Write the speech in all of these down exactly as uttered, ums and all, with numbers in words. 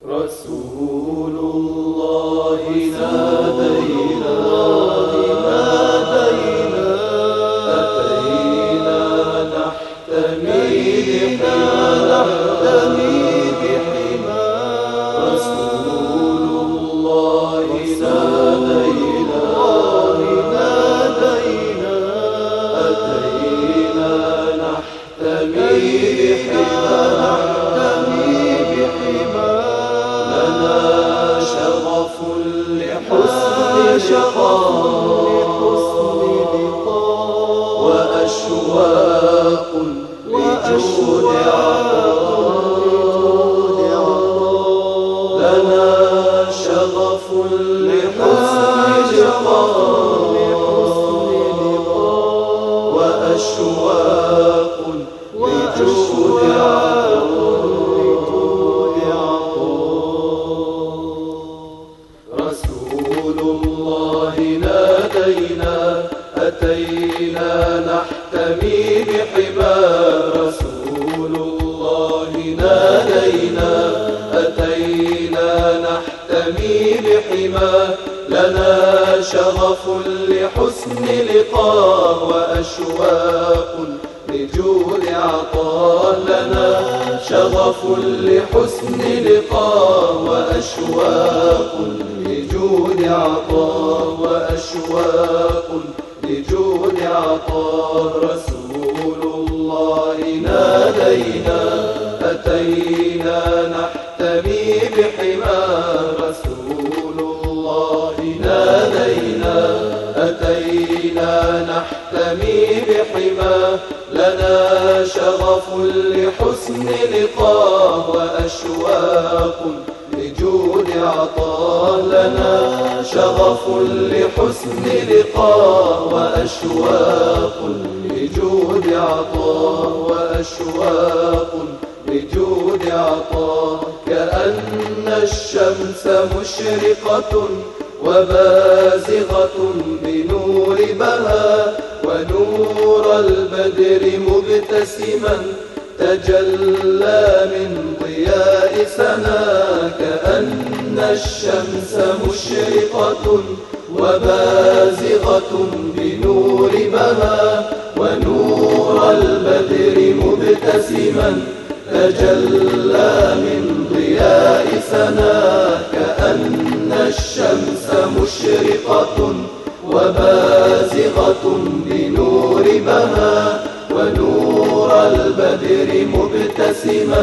رسول الله نادينا نادينا أتينا نحتمي نحتمي بحما رسول الله نادينا نادينا أتينا نحتمي بحما وأشواق لجود عطاء لنا شغف لحسن لقاء وأشواق لجود عطاء رسول الله نادينا أتينا نحتمي بحما رسول الله نادينا أتينا نحتمي بحما لنا شغف لحسن لقاء وأشواق لجود عطاء لنا شغف لحسن لقاء وأشواق لجود عطاء وأشواق لجود عطاء رسول الله نادينا أتينا نحتمي بحما رسول الله نادينا أتينا نحتمي بحما لنا شغف لحسن لقاء وأشواق لجود عطاء لنا شغف لحسن لقاء وأشواق لجود عطاء وأشواق لجود عطاء كأن الشمس مشرقة وبازغة بنور بها ونور البدر مبتسما تجلى من ضياء سنا كأن الشمس مشرقة وبازغة بنور بها ونور البدر مبتسما تجلى من ضياء سنا كأن الشمس مشرقة وبازغة بنور بها ونور البدر مبتسما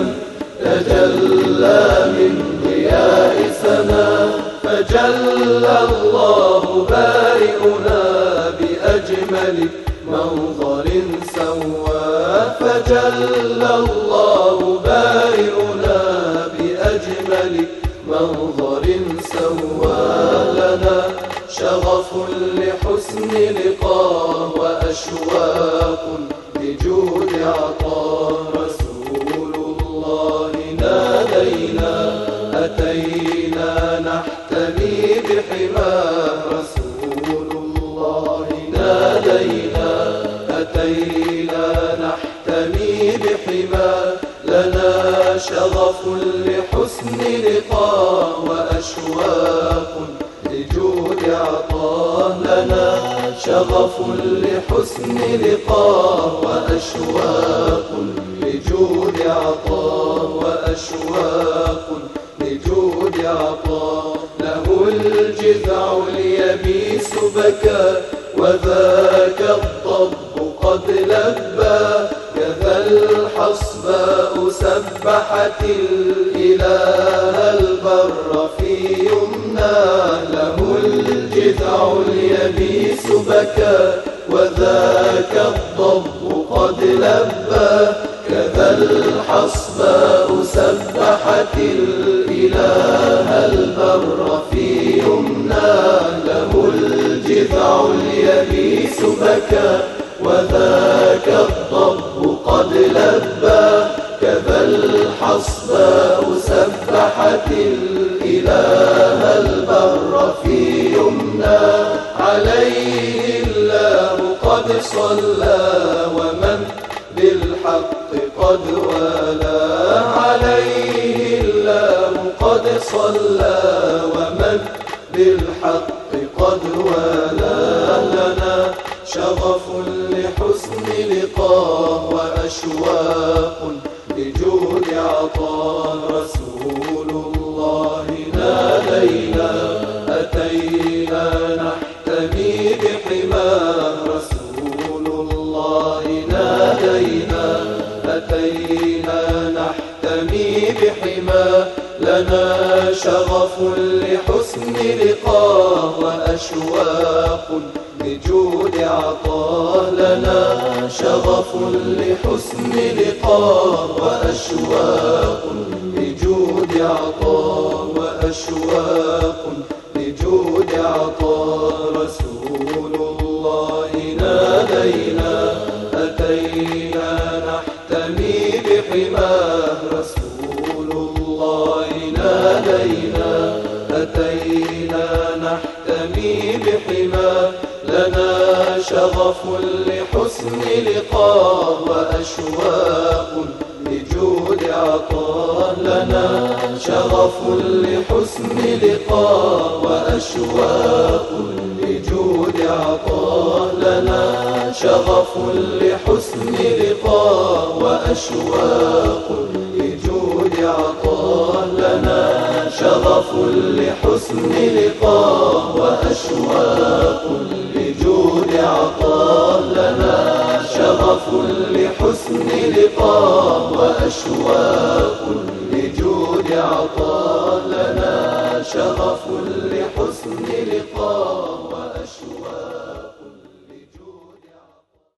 تجلى من ضياء سنا فجلى الله بارئنا بأجمل منظر سوى فجلى الله بارئنا بأجمل منظر سوى لنا شغف لحسن لقاء وأشواق لجود عطاء رسول الله نادينا أتينا نحتمي بحما رسول الله نادينا أتينا نحتمي بحما لنا شغف لحسن لقاء وأشواق لجود عطاء لنا شغف لحسن لقاء وأشواق لجود عطاء وأشواق لجود عطاء له الجذع اليبيس بكى وذاك الضب قد لبى كذا الحصباء سبحت الإله البر في يمنى له الجذع اليبيس بكى وذاك الضب قد لبى كذا الحصباء سبحت الإله البر في يمنى له الجذع اليبيس بكى وذاك الضب قد لبى كذا الحصباء سبحت الإله البر في يمنى عليه الله قد صلى ومن بالحق قد والى عليه الله قد صلى ومن بالحق قد والاه لنا شغف لحسن لقاه وأشواق لجود عطاه رسول الله نادينا أتينا نحتمي بحماه رسول الله نادينا أتينا نحتمي بحماه لنا شغف لحسن لقاه وأشواق لجود عطاه لنا شغف لحسن لقاه وأشواق لجود عطاه وأشواق لجود عطاه رسول الله نادينا أتينا نحتمي بحماه رسول الله نادينا أتينا نحتمي بحماه لنا شغف لحسن لقاه وأشواق لجود عطاه لنا شغف لحسن لقاه وأشواق لجود عطاه لنا شغف لحسن لقاه وأشواق لجود عطاه لنا شغف لحسن لقاه وأشواق لجود عطاه لنا شغف لحسن لقاه وأشواق لجود عطاه لنا شغف لحسن لقاه